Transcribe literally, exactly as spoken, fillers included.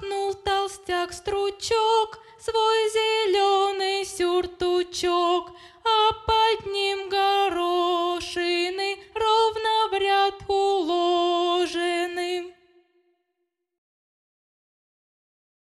Запахнул толстяк стручок, свой зеленый сюртучок, а под ним голубь.